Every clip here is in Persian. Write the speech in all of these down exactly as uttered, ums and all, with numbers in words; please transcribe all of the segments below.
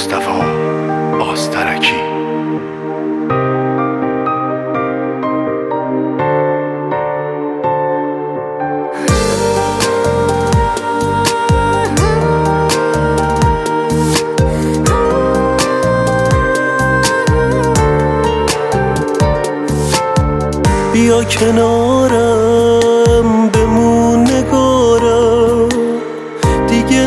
مصطفی آسترکی. بیا کنارم بمون نگارم، دیگه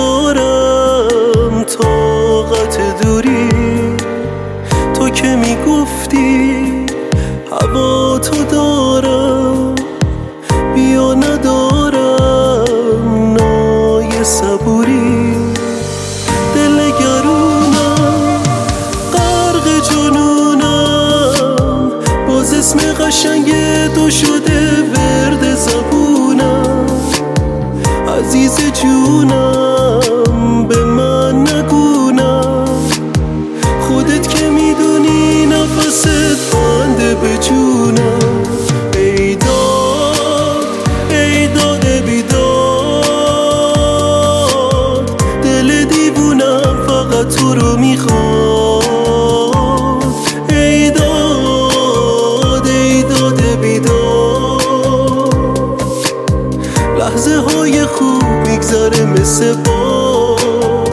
ندارم طاقت دوری. تو که میگفتی هوا تو دارم، بیا ندارم نای صبوری. دل گرونم غرق جنونم، باز اسم قشنگ تو شده ورد زبونم. عزیز جونم به من نگونم، خودت که میدونی نفست بنده به جونم. ای داد ای داد بیداد، دل دیوونم فقط تو رو میخواد. ای داد ای داد بیداد، لحظه های خوب میگذره مثل باد.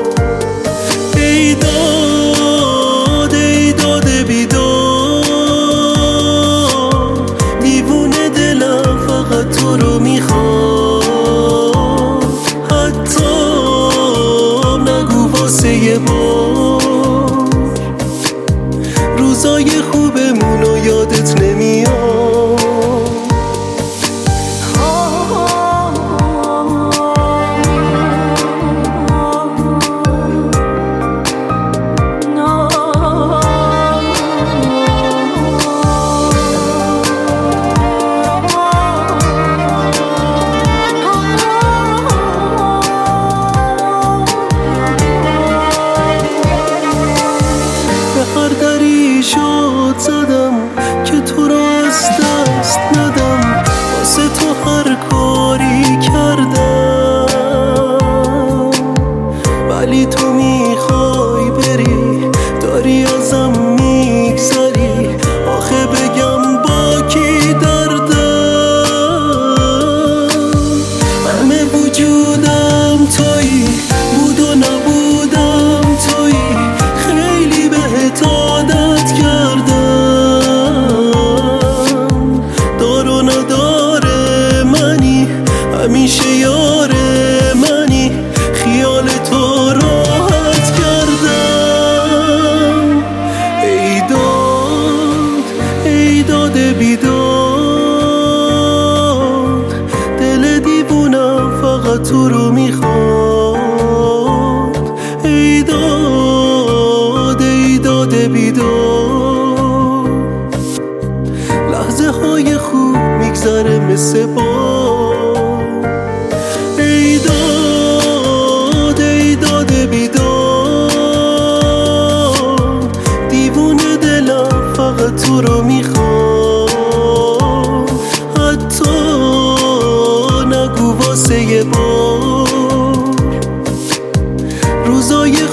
ای داد ای داد بیداد، دیوونه دلم فقط تو رو میخواد. حتی نگو واسه یه بار، روزای خوبمونو یادت نمیاد. شد زدم که تو را از دست ندم، واسه تو هر کاری کردم. ولی تو میخوای بری، داری ازم میگذری. آخه بگم با کی دردم؟ همه وجودم تویی، بود و نبودم تویی. خیلی بهت عادت کردم، دار و ندار منی، همیشه یار منی. خیال تو راحت کردم. ای داد ای داد بیداد، دل دیوونم فقط تو رو میخواد. ای داد ای داد بیداد، لحظه های خوب میگذره مثل باد. ای داد ای داد بیداد، دیوونه دلم فقط تو رو میخواد. حتی نگو واسه یه بار، روزای